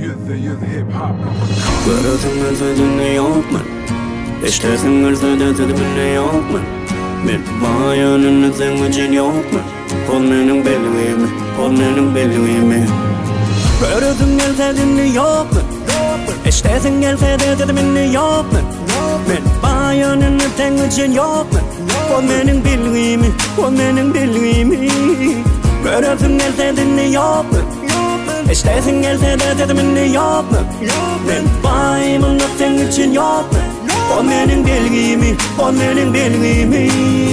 hip hop. Görürsün gözünü yok mu? İştesin gözünü beni yok mu? Ben bayanın senin için yok mu? Olmanın belirimi, olmanın belirimi. Görürsün gözünü yok mu? İştesin gözünü beni yok mu? Ben bayanın senin için yok mu? Olmanın belirimi, olmanın belirimi. Görürsün gözünü yok mu? İştesin gözünü yok mu? Ben bayanın senin için yok mu? O benim belgimi, o benim belgimi.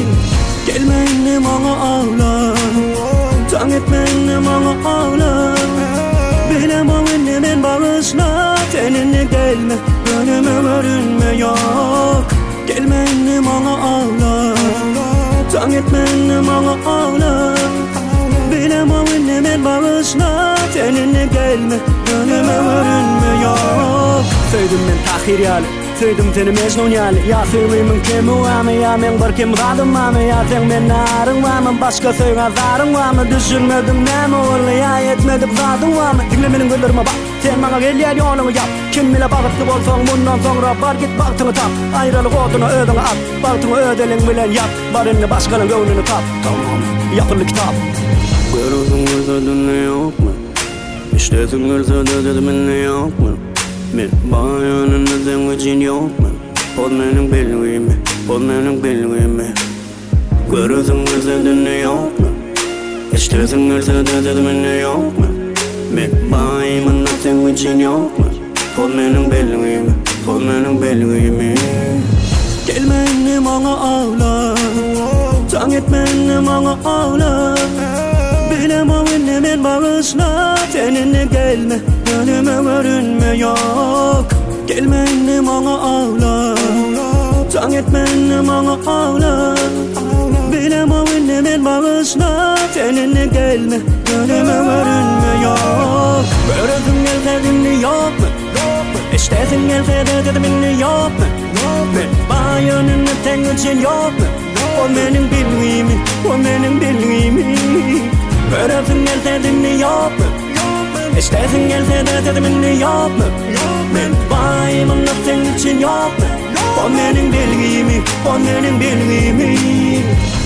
Gelmeyin bana ağla, tan etmeyin bana ağla. Benim o ben bağışla, seninle gelme, önüme görünme yok. Gelmeyin bana ağla, tan etmeyin bana ağla. Benim o ben bağışla, seninle gelme, önüme görünme yok. Söyledim ben tahir yali, söyledim seni mecnun yali. Ya söyleyimin kimi var mı, ya men bir kim kaldım var mı? Ya sen men narın var mı, başka söylen zarın var mı? Düşünmedim ne mi oldu, ya etmedim zadın var mı? Dinle benim gözlerime bak, sen bana gel ya yolunu yap. Kim bile bakıtlı olsan bundan sonra var git baktını tap. Ayrılık odunu ödünü at, baktını ödelin bilen yap. Barınla başkanın gönlünü kap, tamam yapılı kitap. Görürsün gözünü yok mu? İştesin gözünü yok mu? Ben bayanın senin için yok mu? Olmanın belirimi, olmanın belirimi. Görürsün gözünü yok mu? İştesin gözünü yok mu? Ben bayanın senin için yok mu? Olmanın belirimi, olmanın belirimi. Gelmeyin bana ağla, tan etmeyin bana ağla. Benim o ben bağışla, seninle gelme, önüme görünme yok. Gelmeyin bana ağla, tan etmeyin bana ağla. Benim o ben bağışla, seninle gelme, önüme görünme yok. Görürsün gözlerini yok mu? İştesin gözlerini yok mu? Ben bayanın senin için yok mu? O benim bilgimi, o benim bilgimi. Görürsün gözlerini yok mu? İştesin gözlerini yok mu? Ben bayanın senin için yok mu? O benim bilgimi, o benim bilgimi.